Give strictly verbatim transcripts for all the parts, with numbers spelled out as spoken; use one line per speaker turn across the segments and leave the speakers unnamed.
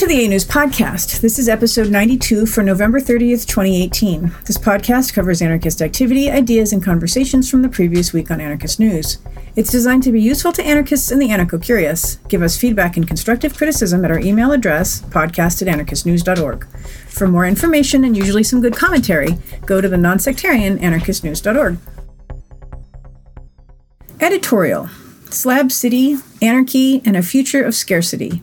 to the A News Podcast. This is episode ninety-two for November thirtieth, twenty eighteen. This podcast covers anarchist activity, ideas, and conversations from the previous week on anarchist news. It's designed to be useful to anarchists and the anarcho-curious. Give us feedback and constructive criticism at our email address, podcast at anarchist news dot org. For more information and usually some good commentary, go to the non-sectarian anarchist news dot org. Editorial: Slab City, Anarchy, and a Future of Scarcity.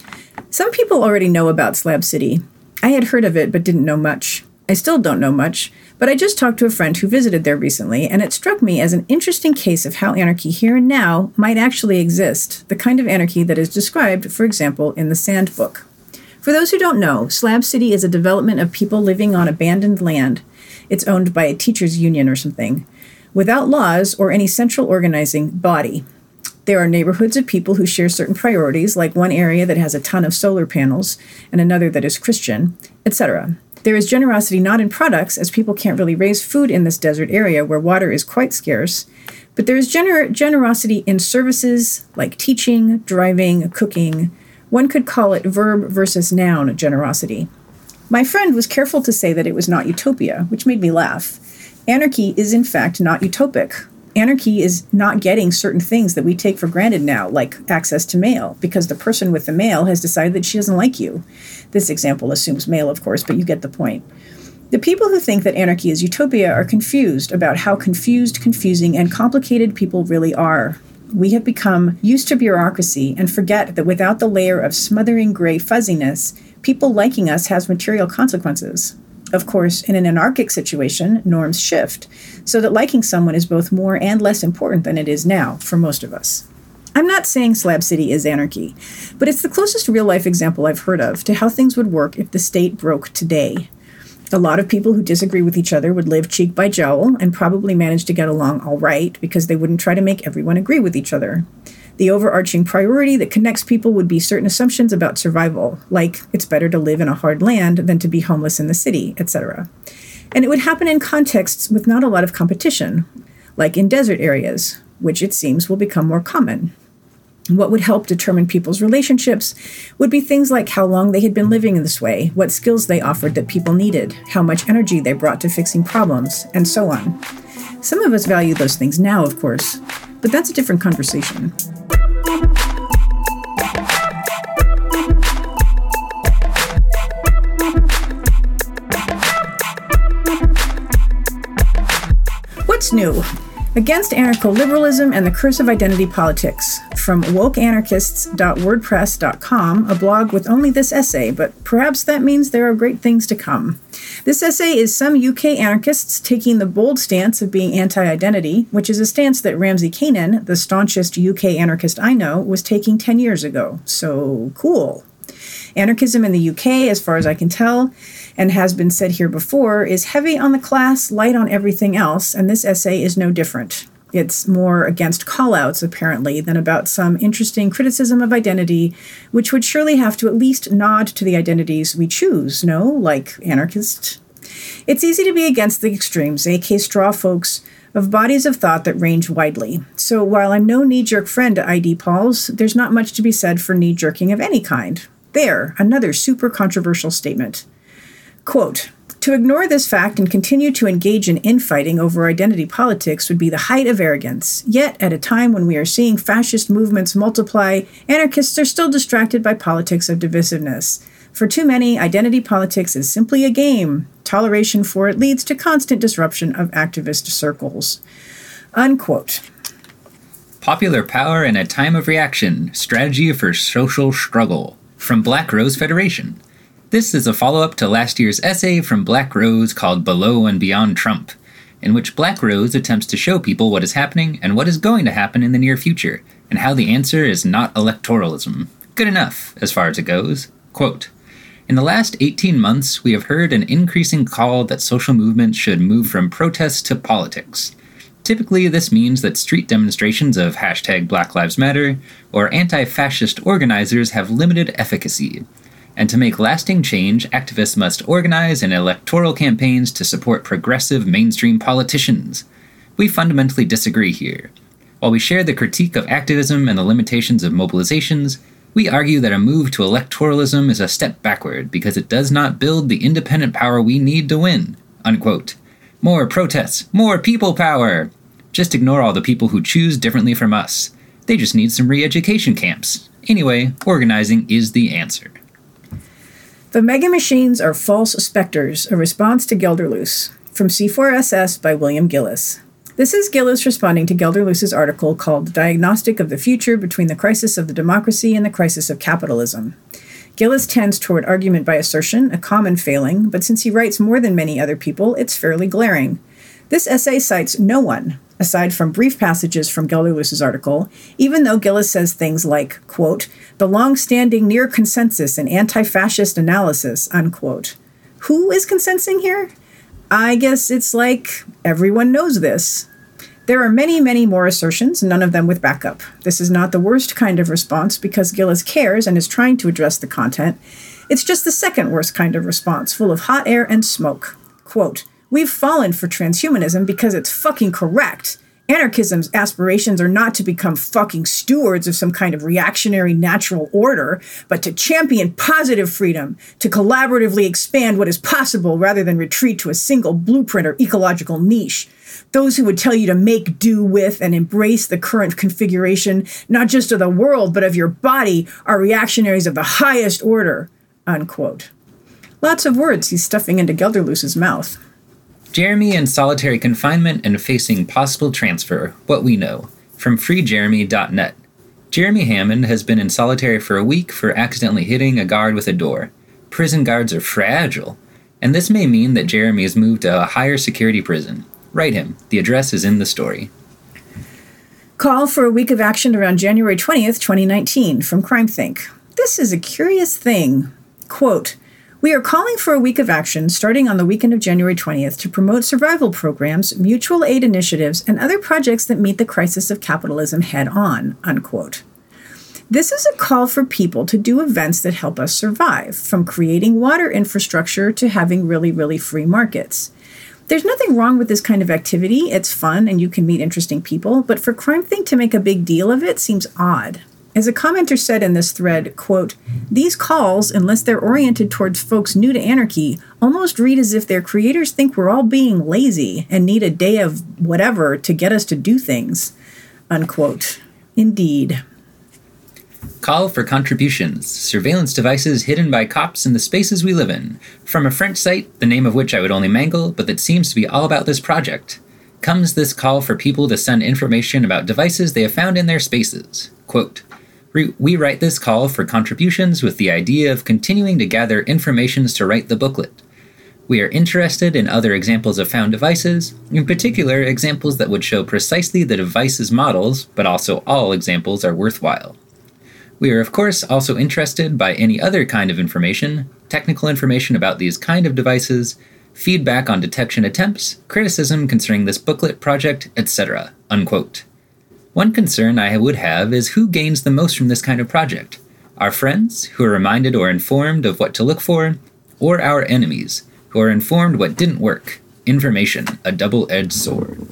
Some people already know about Slab City. I had heard of it but didn't know much. I still don't know much, but I just talked to a friend who visited there recently, and it struck me as an interesting case of how anarchy here and now might actually exist, the kind of anarchy that is described, for example, in the Sand Book. For those who don't know, Slab City is a development of people living on abandoned land. It's owned by a teachers' union or something, without laws or any central organizing body. There are neighborhoods of people who share certain priorities, like one area that has a ton of solar panels and another that is Christian, et cetera. There is generosity not in products, as people can't really raise food in this desert area where water is quite scarce, but there is gener- generosity in services like teaching, driving, cooking. One could call it verb versus noun generosity. My friend was careful to say that it was not utopia, which made me laugh. Anarchy is in fact not utopic. Anarchy is not getting certain things that we take for granted now, like access to mail, because the person with the mail has decided that she doesn't like you. This example assumes mail, of course, but you get the point. The people who think that anarchy is utopia are confused about how confused, confusing, and complicated people really are. We have become used to bureaucracy and forget that without the layer of smothering gray fuzziness, people liking us has material consequences. Of course, in an anarchic situation, norms shift, so that liking someone is both more and less important than it is now for most of us. I'm not saying Slab City is anarchy, but it's the closest real-life example I've heard of to how things would work if the state broke today. A lot of people who disagree with each other would live cheek by jowl and probably manage to get along all right because they wouldn't try to make everyone agree with each other. The overarching priority that connects people would be certain assumptions about survival, like it's better to live in a hard land than to be homeless in the city, et cetera. And it would happen in contexts with not a lot of competition, like in desert areas, which it seems will become more common. What would help determine people's relationships would be things like how long they had been living in this way, what skills they offered that people needed, how much energy they brought to fixing problems, and so on. Some of us value those things now, of course, but that's a different conversation. What's new? Against Anarcho-Liberalism and the Curse of Identity Politics, from woke anarchists dot wordpress dot com, a blog with only this essay, but perhaps that means there are great things to come. This essay is some U K anarchists taking the bold stance of being anti-identity, which is a stance that Ramsey Kanan, the staunchest U K anarchist I know, was taking ten years ago. So cool. Anarchism in the U K, as far as I can tell, and has been said here before, is heavy on the class, light on everything else, and this essay is no different. It's more against call-outs, apparently, than about some interesting criticism of identity, which would surely have to at least nod to the identities we choose, no? Like anarchist. It's easy to be against the extremes, aka straw folks, of bodies of thought that range widely. So while I'm no knee-jerk friend to I D Pauls, there's not much to be said for knee-jerking of any kind. There, another super controversial statement. Quote, to ignore this fact and continue to engage in infighting over identity politics would be the height of arrogance. Yet, at a time when we are seeing fascist movements multiply, anarchists are still distracted by politics of divisiveness. For too many, identity politics is simply a game. Toleration for it leads to constant disruption of activist circles. Unquote.
Popular Power in a Time of Reaction, Strategy for Social Struggle, from Black Rose Federation. This is a follow-up to last year's essay from Black Rose called Below and Beyond Trump, in which Black Rose attempts to show people what is happening and what is going to happen in the near future, and how the answer is not electoralism. Good enough, as far as it goes. Quote, in the last eighteen months, we have heard an increasing call that social movements should move from protest to politics. Typically, this means that street demonstrations of hashtag Black Lives Matter or anti-fascist organizers have limited efficacy. And to make lasting change, activists must organize in electoral campaigns to support progressive mainstream politicians. We fundamentally disagree here. While we share the critique of activism and the limitations of mobilizations, We argue that a move to electoralism is a step backward because it does not build the independent power we need to win. Unquote. More protests, more people power. Just ignore all the people who choose differently from us. They just need some re-education camps. Anyway, organizing is the answer.
The Mega Machines Are False Spectres, a response to Gelderloos, from C four S S by William Gillis. This is Gillis responding to Gelderloos's article called Diagnostic of the Future Between the Crisis of the Democracy and the Crisis of Capitalism. Gillis tends toward argument by assertion, a common failing, but since he writes more than many other people, it's fairly glaring. This essay cites no one, aside from brief passages from Gelderloos's article, even though Gillis says things like, quote, the long-standing near consensus in anti-fascist analysis, unquote. Who is consenting here? I guess it's like everyone knows this. There are many, many more assertions, none of them with backup. This is not the worst kind of response because Gillis cares and is trying to address the content. It's just the second worst kind of response, full of hot air and smoke. Quote, we've fallen for transhumanism because it's fucking correct. Anarchism's aspirations are not to become fucking stewards of some kind of reactionary natural order, but to champion positive freedom, to collaboratively expand what is possible rather than retreat to a single blueprint or ecological niche. Those who would tell you to make do with and embrace the current configuration, not just of the world, but of your body, are reactionaries of the highest order, unquote. Lots of words he's stuffing into Gelderloos's mouth.
Jeremy in solitary confinement and facing possible transfer, what we know, from free jeremy dot net. Jeremy Hammond has been in solitary for a week for accidentally hitting a guard with a door. Prison guards are fragile, and this may mean that Jeremy has moved to a higher security prison. Write him. The address is in the story.
Call for a week of action around January twentieth, twenty nineteen, from CrimethInc. This is a curious thing. Quote, we are calling for a week of action starting on the weekend of January twentieth to promote survival programs, mutual aid initiatives, and other projects that meet the crisis of capitalism head-on, unquote. This is a call for people to do events that help us survive, from creating water infrastructure to having really, really free markets. There's nothing wrong with this kind of activity. It's fun and you can meet interesting people, but for CrimethInc to make a big deal of it seems odd. As a commenter said in this thread, quote, these calls, unless they're oriented towards folks new to anarchy, almost read as if their creators think we're all being lazy and need a day of whatever to get us to do things, unquote. Indeed.
Call for contributions. Surveillance devices hidden by cops in the spaces we live in. From a French site, the name of which I would only mangle, but that seems to be all about this project. Comes this call for people to send information about devices they have found in their spaces. Quote, we write this call for contributions with the idea of continuing to gather informations to write the booklet. We are interested in other examples of found devices, in particular examples that would show precisely the device's models, but also all examples are worthwhile. We are of course also interested by any other kind of information, technical information about these kind of devices, feedback on detection attempts, criticism concerning this booklet project, et cetera, unquote. One concern I would have is who gains the most from this kind of project? Our friends, who are reminded or informed of what to look for, or our enemies, who are informed what didn't work? Information, a double-edged sword.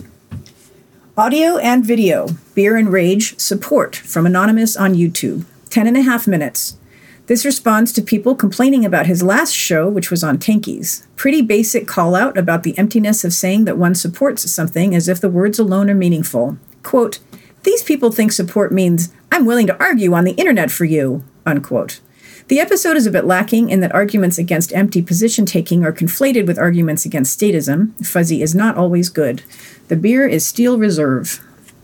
Audio and video, Beer and Rage, support from Anonymous on YouTube. Ten and a half minutes. This responds to people complaining about his last show, which was on tankies. Pretty basic call out about the emptiness of saying that one supports something as if the words alone are meaningful. Quote, these people think support means, I'm willing to argue on the internet for you, unquote. The episode is a bit lacking in that arguments against empty position taking are conflated with arguments against statism. Fuzzy is not always good. The beer is Steel Reserve.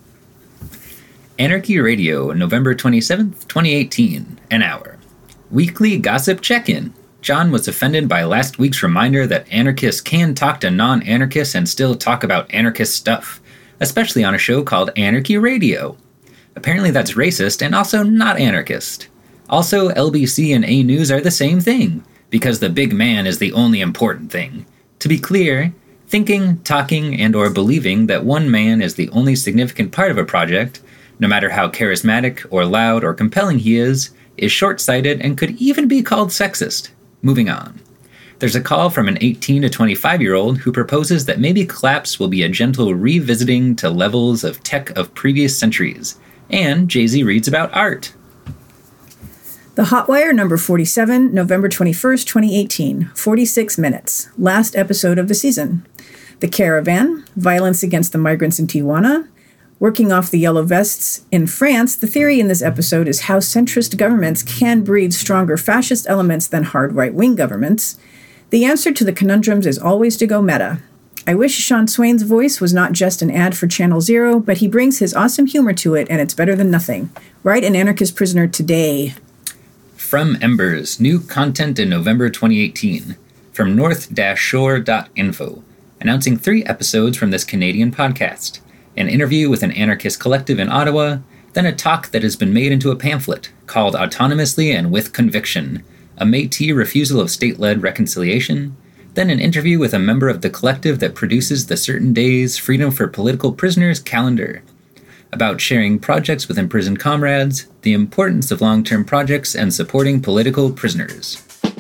Anarchy Radio, November twenty-seventh, twenty eighteen, an hour. Weekly Gossip Check-In. John was offended by last week's reminder that anarchists can talk to non-anarchists and still talk about anarchist stuff, especially on a show called Anarchy Radio. Apparently that's racist and also not anarchist. Also, L B C and A News are the same thing, because the big man is the only important thing. To be clear, thinking, talking, and or believing that one man is the only significant part of a project, no matter how charismatic or loud or compelling he is, is short-sighted and could even be called sexist. Moving on. There's a call from an eighteen to twenty-five-year-old who proposes that maybe collapse will be a gentle revisiting to levels of tech of previous centuries. And Jay-Z reads about art.
The Hotwire, number forty-seven, November twenty-first, twenty eighteen. forty-six minutes. Last episode of the season. The Caravan, violence against the migrants in Tijuana. Working off the yellow vests in France, the theory in this episode is how centrist governments can breed stronger fascist elements than hard right-wing governments. The answer to the conundrums is always to go meta. I wish Sean Swain's voice was not just an ad for Channel Zero, but he brings his awesome humor to it, and it's better than nothing. Write an anarchist prisoner today.
From Embers, new content in November twenty eighteen. From north shore dot info, announcing three episodes from this Canadian podcast. An interview with an anarchist collective in Ottawa, then a talk that has been made into a pamphlet called Autonomously and with Conviction, a Métis refusal of state-led reconciliation, then an interview with a member of the collective that produces the Certain Days Freedom for Political Prisoners calendar, about sharing projects with imprisoned comrades, the importance of long-term projects, and supporting political prisoners.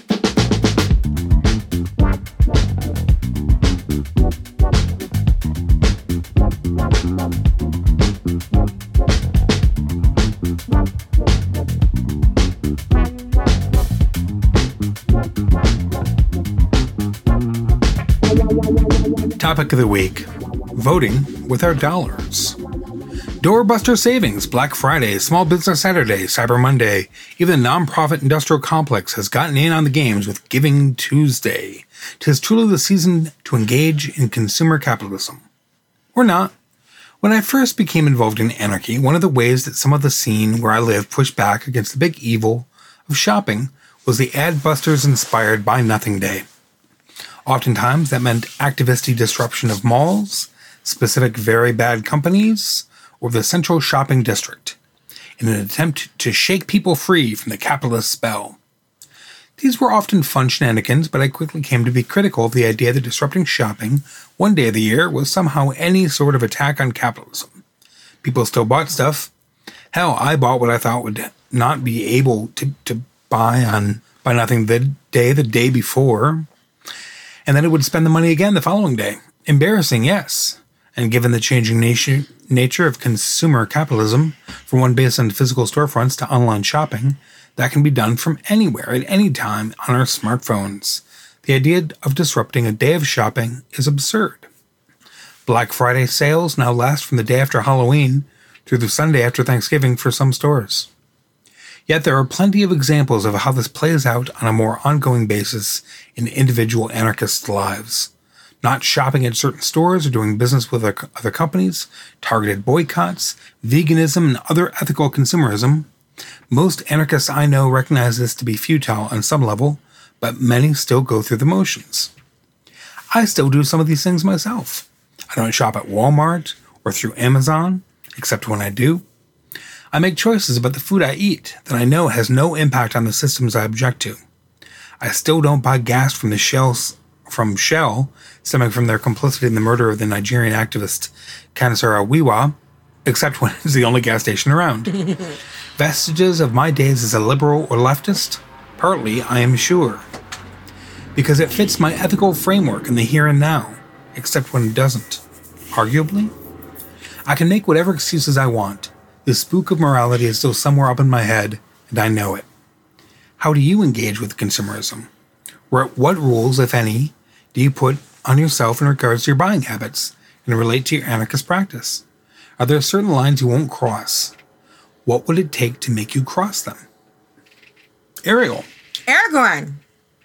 Topic of the week: voting with our dollars. Doorbuster savings, Black Friday, Small Business Saturday, Cyber Monday. Even the nonprofit industrial complex has gotten in on the games with Giving Tuesday. 'Tis truly the season to engage in consumer capitalism. Or not. When I first became involved in anarchy, one of the ways that some of the scene where I live pushed back against the big evil of shopping was the Adbusters inspired Buy Nothing Day. Oftentimes, that meant activisty disruption of malls, specific very bad companies, or the central shopping district, in an attempt to shake people free from the capitalist spell. These were often fun shenanigans, but I quickly came to be critical of the idea that disrupting shopping one day of the year was somehow any sort of attack on capitalism. People still bought stuff. Hell, I bought what I thought would not be able to, to buy on Buy Nothing the day the day before, and then it would spend the money again the following day. Embarrassing, yes. And given the changing nature, nature of consumer capitalism, from one based on physical storefronts to online shopping, that can be done from anywhere at any time on our smartphones. The idea of disrupting a day of shopping is absurd. Black Friday sales now last from the day after Halloween through the Sunday after Thanksgiving for some stores. Yet there are plenty of examples of how this plays out on a more ongoing basis in individual anarchists' lives. Not shopping at certain stores or doing business with other companies, targeted boycotts, veganism, and other ethical consumerism. Most anarchists I know recognize this to be futile on some level, but many still go through the motions. I still do some of these things myself. I don't shop at Walmart or through Amazon, except when I do. I make choices about the food I eat that I know has no impact on the systems I object to. I still don't buy gas from the shells from Shell, stemming from their complicity in the murder of the Nigerian activist Kanisara Wiwa, except when it's the only gas station around. Vestiges of my days as a liberal or leftist? Partly, I am sure. Because it fits my ethical framework in the here and now, except when it doesn't. Arguably? I can make whatever excuses I want. The spook of morality is still somewhere up in my head, and I know it. How do you engage with consumerism? What rules, if any, do you put on yourself in regards to your buying habits and relate to your anarchist practice? Are there certain lines you won't cross? What would it take to make you cross them? Ariel.
Aragorn.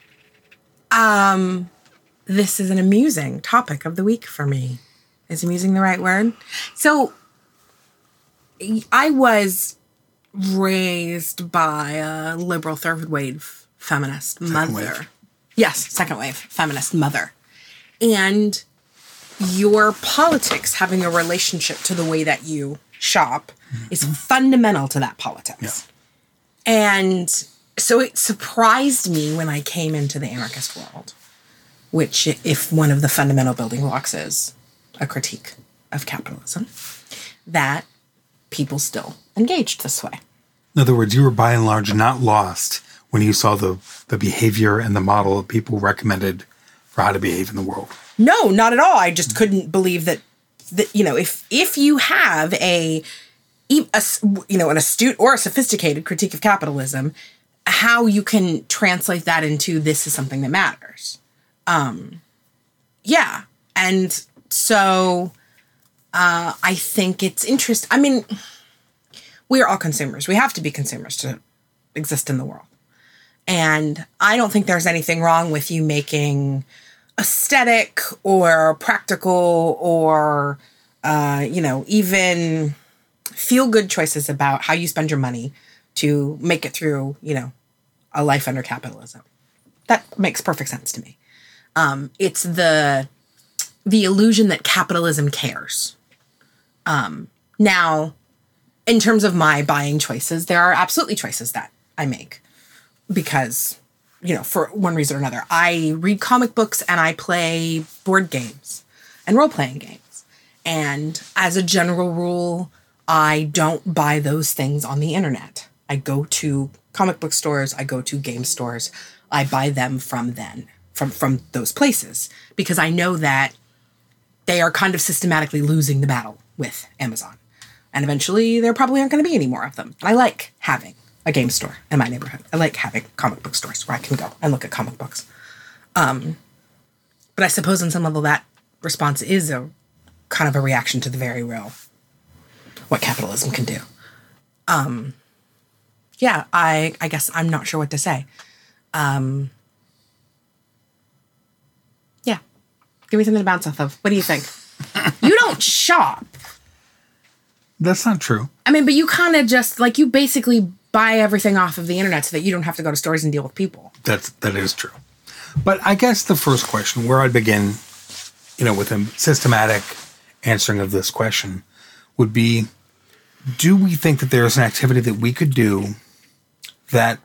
Um, this is an amusing topic of the week for me. Is amusing the right word? So, I was raised by a liberal third wave feminist
Second
mother.
wave.
Yes, second wave feminist mother. And your politics having a relationship to the way that you shop mm-hmm. is fundamental to that politics. Yeah. And so it surprised me when I came into the anarchist world, which if one of the fundamental building blocks is a critique of capitalism, that people still engaged this way.
In other words, you were by and large not lost when you saw the, the behavior and the model that people recommended for how to behave in the world.
No, not at all. I just couldn't believe that, that you know, if if you have a, a, you know, an astute or a sophisticated critique of capitalism, how you can translate that into this is something that matters. Um, yeah. And so uh, I think it's interesting. I mean, we are all consumers. We have to be consumers to exist in the world. And I don't think there's anything wrong with you making aesthetic or practical or, uh, you know, even feel-good choices about how you spend your money to make it through, you know, a life under capitalism. That makes perfect sense to me. Um, it's the the illusion that capitalism cares. Um, now, in terms of my buying choices, there are absolutely choices that I make because, you know, for one reason or another, I read comic books and I play board games and role-playing games. And as a general rule, I don't buy those things on the internet. I go to comic book stores, I go to game stores, I buy them from then, from, from those places, because I know that they are kind of systematically losing the battle with Amazon. And eventually there probably aren't going to be any more of them. And I like having a game store in my neighborhood. I like having comic book stores where I can go and look at comic books. Um, but I suppose on some level that response is a kind of a reaction to the very real what capitalism can do. Um, yeah, I, I guess I'm not sure what to say. Um, yeah. Give me something to bounce off of. What do you think? You don't shop.
That's not true.
I mean, but you kind of just, like, you basically buy everything off of the internet so that you don't have to go to stores and deal with people.
That's, that is true. But I guess the first question, where I'd begin, you know, with a systematic answering of this question would be, do we think that there is an activity that we could do that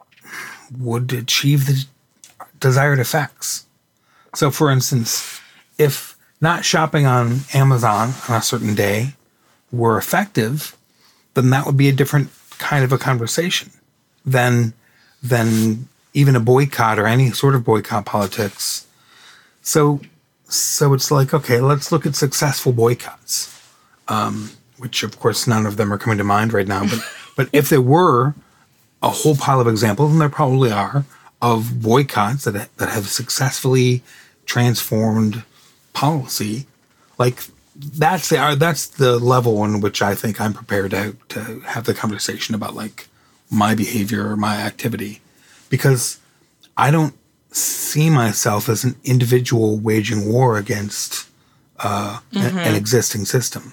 would achieve the desired effects? So, for instance, if not shopping on Amazon on a certain day were effective, then that would be a different kind of a conversation than, than even a boycott or any sort of boycott politics. So, so it's like, okay, let's look at successful boycotts. Um, which of course none of them are coming to mind right now, but but if there were a whole pile of examples, and there probably are, of boycotts that that have successfully transformed policy, like that's the that's the level in which I think I'm prepared to to have the conversation about like my behavior or my activity, because I don't see myself as an individual waging war against uh, mm-hmm. an, an existing system.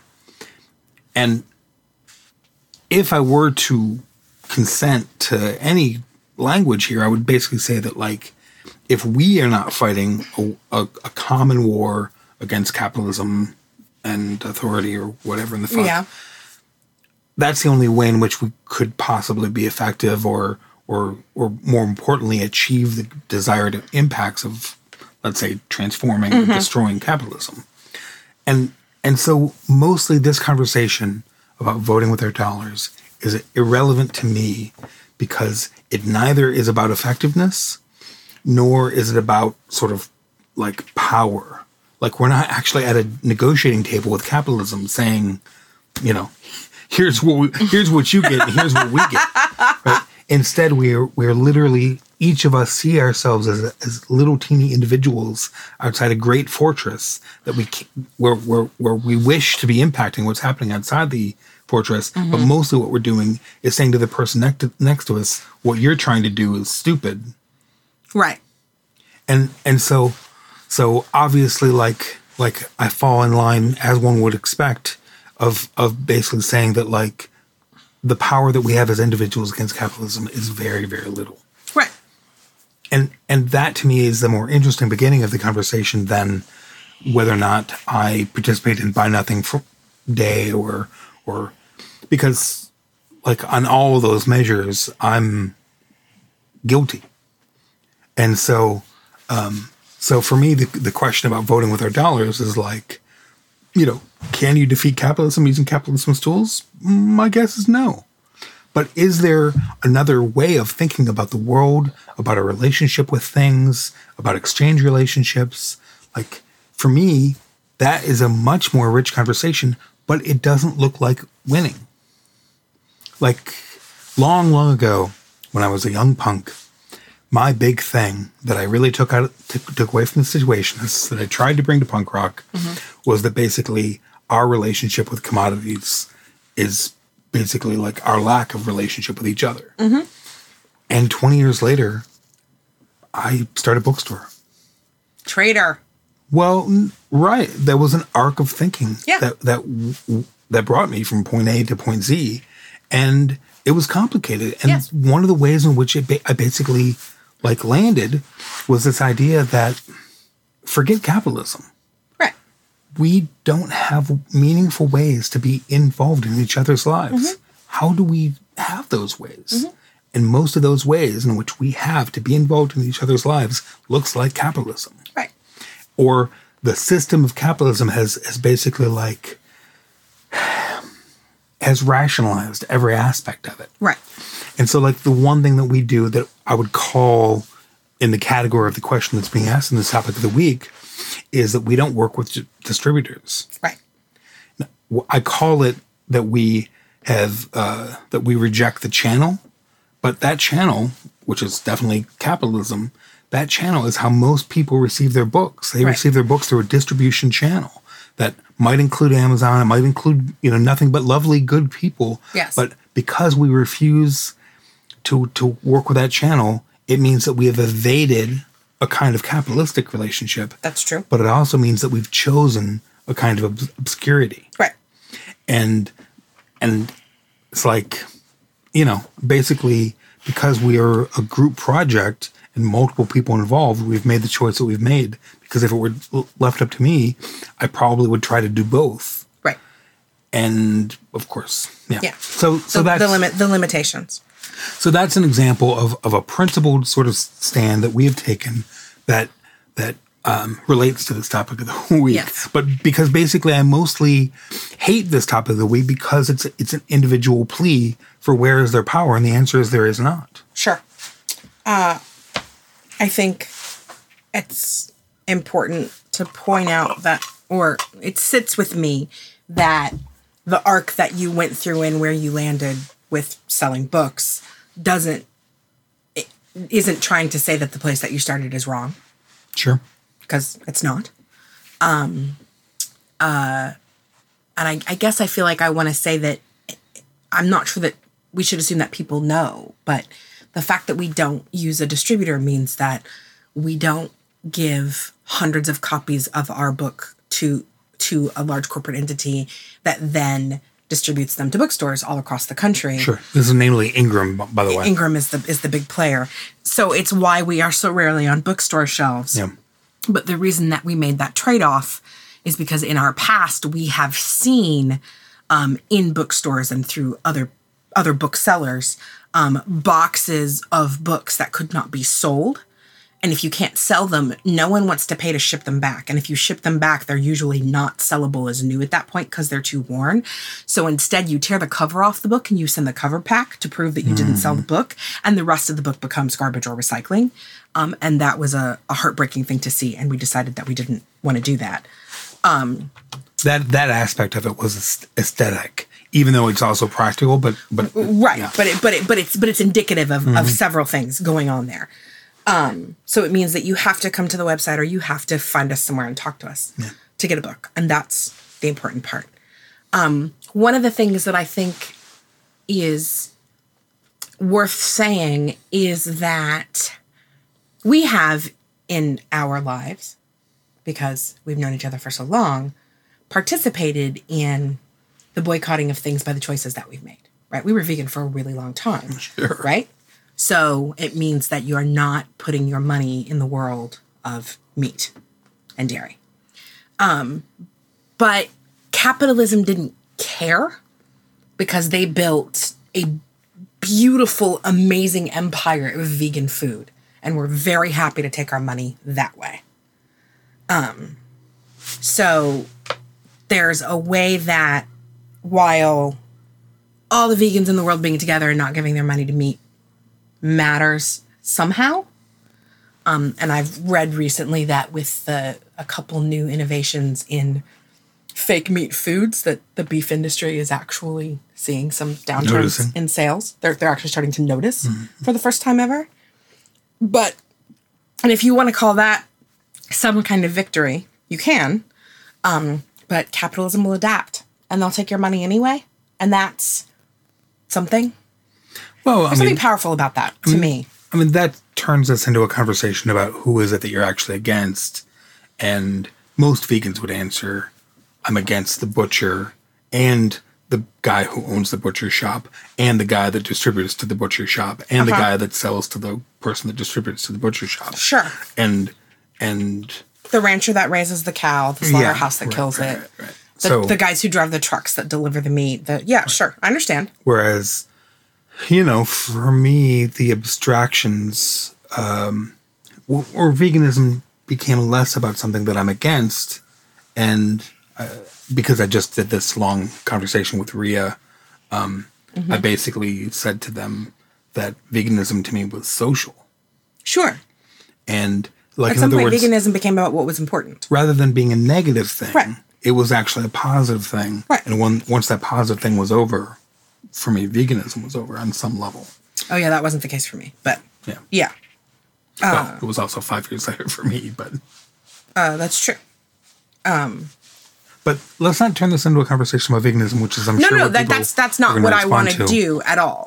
And if I were to consent to any language here, I would basically say that, like, if we are not fighting a, a, a common war against capitalism and authority or whatever in the fuck,
yeah.
that's the only way in which we could possibly be effective or, or, or more importantly, achieve the desired impacts of, let's say, transforming mm-hmm. or destroying capitalism. And And so mostly this conversation about voting with our dollars is irrelevant to me because it neither is about effectiveness nor is it about sort of like power. Like we're not actually at a negotiating table with capitalism saying, you know, here's what we, here's what you get and here's what we get. Right? Instead, we're we're literally, each of us see ourselves as as little teeny individuals outside a great fortress that we where where where we wish to be impacting what's happening outside the fortress. Mm-hmm. But mostly, what we're doing is saying to the person next to, next to us, "What you're trying to do is stupid."
Right.
And and so so obviously, like like I fall in line as one would expect of of basically saying that like. The power that we have as individuals against capitalism is very, very little.
Right.
And and that to me is the more interesting beginning of the conversation than whether or not I participate in Buy Nothing for Day or or because like on all of those measures I'm guilty. And so um, so for me the the question about voting with our dollars is like, you know, can you defeat capitalism using capitalism's tools? My guess is no. But is there another way of thinking about the world, about a relationship with things, about exchange relationships? Like, for me, that is a much more rich conversation, but it doesn't look like winning. Like, long, long ago, when I was a young punk, my big thing that I really took out took, took away from the Situationists that I tried to bring to punk rock mm-hmm. was that basically our relationship with commodities is basically like our lack of relationship with each other.
Mm-hmm.
And twenty years later, I started a bookstore.
Traitor.
Well, right. There was an arc of thinking
yeah.
that that that brought me from point A to point Z, and it was complicated. And
yes.
one of the ways in which it ba- I basically like landed was this idea that forget capitalism.
Right.
We don't have meaningful ways to be involved in each other's lives. Mm-hmm. How do we have those ways? Mm-hmm. And most of those ways in which we have to be involved in each other's lives looks like capitalism.
Right.
Or the system of capitalism has, has basically like, has rationalized every aspect of it.
Right.
And so like the one thing that we do that I would call in the category of the question that's being asked in this topic of the week is that we don't work with d- distributors.
Right.
I call it that we have, uh, that we reject the channel, but that channel, which is definitely capitalism, that channel is how most people receive their books. They
right.
receive their books through a distribution channel that might include Amazon. It might include, you know, nothing but lovely, good people.
Yes.
But because we refuse to to work with that channel, it means that we have evaded a kind of capitalistic relationship.
That's true.
But it also means that we've chosen a kind of ob- obscurity.
Right.
And and it's like, you know, basically because we are a group project and multiple people involved, we've made the choice that we've made. Because if it were left up to me, I probably would try to do both.
Right.
And of course, yeah.
Yeah.
So, so
the,
that's
the limit, the limitations.
So that's an example of, of a principled sort of stand that we have taken that that um, relates to this topic of the week.
Yes.
But because basically I mostly hate this topic of the week because it's it's an individual plea for where is their power, and the answer is there is not.
Sure. Uh, I think it's important to point out that, or it sits with me that the arc that you went through and where you landed with selling books doesn't, it isn't trying to say that the place that you started is wrong.
Sure.
Because it's not. Um, uh, and I, I guess I feel like I want to say that I'm not sure that we should assume that people know, but the fact that we don't use a distributor means that we don't give hundreds of copies of our book to to a large corporate entity that then distributes them to bookstores all across the country.
Sure. This is namely Ingram, by the way.
Ingram is the is the big player. So it's why we are so rarely on bookstore shelves.
Yeah.
But the reason that we made that trade-off is because in our past we have seen um, in bookstores and through other other booksellers um, boxes of books that could not be sold. And if you can't sell them, no one wants to pay to ship them back. And if you ship them back, they're usually not sellable as new at that point because they're too worn. So instead, you tear the cover off the book and you send the cover pack to prove that you mm. didn't sell the book. And the rest of the book becomes garbage or recycling. Um, and that was a, a heartbreaking thing to see. And we decided that we didn't want to do that. Um,
that that aspect of it was aesthetic, even though it's also practical. But but
right,
yeah.
but it, but it, but it's but it's indicative of, mm-hmm. of several things going on there. Um, so it means that you have to come to the website or you have to find us somewhere and talk to us
yeah.
to get a book. And that's the important part. Um, one of the things that I think is worth saying is that we have in our lives, because we've known each other for so long, participated in the boycotting of things by the choices that we've made, right? We were vegan for a really long time,
sure.
right? So it means that you are not putting your money in the world of meat and dairy. Um, but capitalism didn't care because they built a beautiful, amazing empire of vegan food. And we're very happy to take our money that way. Um, so there's a way that while all the vegans in the world being together and not giving their money to meat matters somehow. Um, and I've read recently that with the, a couple new innovations in fake meat foods that the beef industry is actually seeing some downturns
Noticing.
in sales. They're they're actually starting to notice mm-hmm. for the first time ever. But, and if you want to call that some kind of victory, you can. Um, but capitalism will adapt, and they'll take your money anyway, and that's something.
Well, I
There's
mean,
something powerful about that to
I mean,
me.
I mean, that turns us into a conversation about who is it that you're actually against, and most vegans would answer, I'm against the butcher and the guy who owns the butcher shop and the guy that distributes to the butcher shop and uh-huh. the guy that sells to the person that distributes to the butcher shop.
Sure.
And, and
the rancher that raises the cow, the slaughterhouse yeah, that
right,
kills
right,
it,
right, right.
The,
So,
the guys who drive the trucks that deliver the meat. The, yeah, right. Sure. I understand.
Whereas, you know, for me, the abstractions, um, or, or veganism became less about something that I'm against. And uh, because I just did this long conversation with Rhea, um, mm-hmm. I basically said to them that veganism to me was social.
Sure.
And like,
at
in
some
other
point,
words,
veganism became about what was important.
Rather than being a negative thing,
right.
it was actually a positive thing.
Right.
And when, once that positive thing was over, for me, veganism was over on some level.
Oh, yeah, that wasn't the case for me. But,
yeah.
Yeah.
Well,
uh,
it was also five years later for me, but...
Uh, that's true. Um,
but let's not turn this into a conversation about veganism, which is, I'm
no,
sure...
No,
no,
that, that's that's not what I want to do at all.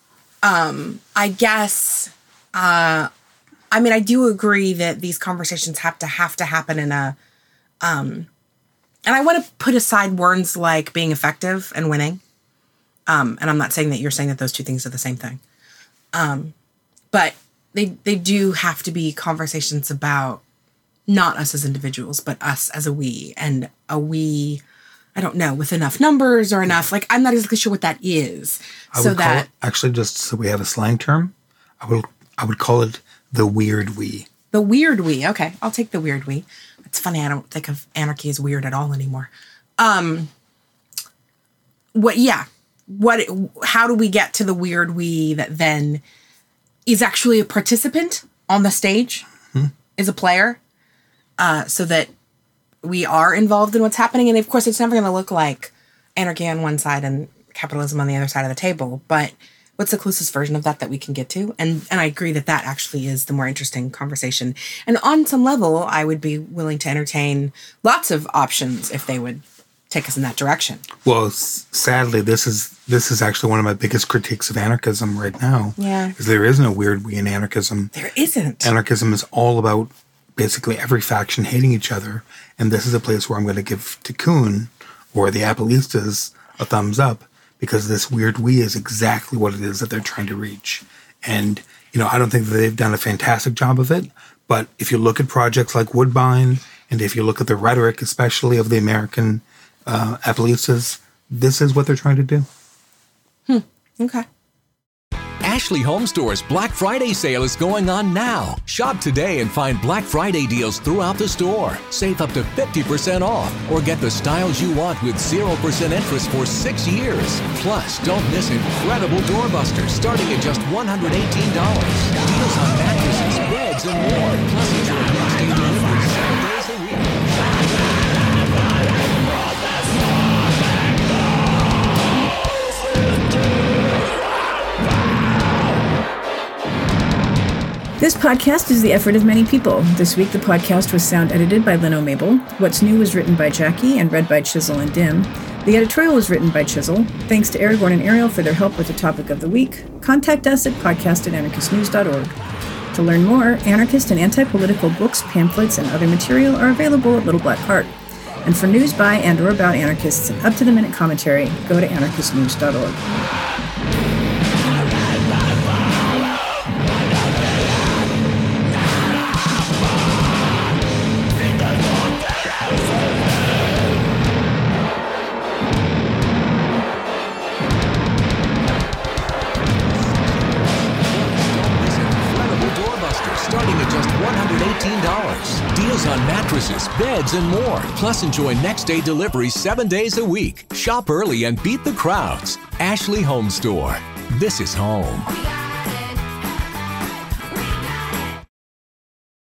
Um, I guess... Uh, I mean, I do agree that these conversations have to have to happen in a... Um, and I want to put aside words like being effective and winning. Um, and I'm not saying that you're saying that those two things are the same thing. Um, but they they do have to be conversations about not us as individuals, but us as a we. And a we, I don't know, with enough numbers or enough, like, I'm not exactly sure what that is.
I
so
would
that
call it, actually, just so we have a slang term, I would I would call it the weird we.
The weird we. Okay, I'll take the weird we. It's funny, I don't think of anarchy as weird at all anymore. Um, what, yeah. What? How do we get to the weird we that then is actually a participant on the stage, hmm. is a player, uh, so that we are involved in what's happening? And of course, it's never going to look like anarchy on one side and capitalism on the other side of the table. But what's the closest version of that that we can get to? And and I agree that that actually is the more interesting conversation. And on some level, I would be willing to entertain lots of options if they would take us in that direction.
Well, s- sadly, this is this is actually one of my biggest critiques of anarchism right now.
Yeah.
Is there isn't a weird we in anarchism.
There isn't.
Anarchism is all about basically every faction hating each other. And this is a place where I'm going to give Tikkun or the Appleistas a thumbs up, because this weird we is exactly what it is that they're trying to reach. And, you know, I don't think that they've done a fantastic job of it. But if you look at projects like Woodbine, and if you look at the rhetoric, especially of the American uh, Appleistas, this is what they're trying to do.
Hmm. Okay.
Ashley Home Store's Black Friday sale is going on now. Shop today and find Black Friday deals throughout the store. Save up to fifty percent off or get the styles you want with zero percent interest for six years. Plus, don't miss incredible doorbusters starting at just one hundred eighteen dollars. Deals on mattresses, beds, and more. Plus, enjoy next day delivery seven days a week.
This podcast is the effort of many people. This week, the podcast was sound edited by Leno Mabel. What's New was written by Jackie and read by Chisel and Dim. The editorial was written by Chisel. Thanks to Aragorn and Ariel for their help with the topic of the week. Contact us at podcast at anarchist news dot org. To learn more, anarchist and anti-political books, pamphlets, and other material are available at Little Black Cart. And for news by and or about anarchists and up-to-the-minute commentary, go to anarchist news dot org.
Deals on mattresses, beds, and more. Plus, enjoy next day delivery seven days a week. Shop early and beat the crowds. Ashley Home Store. This is home.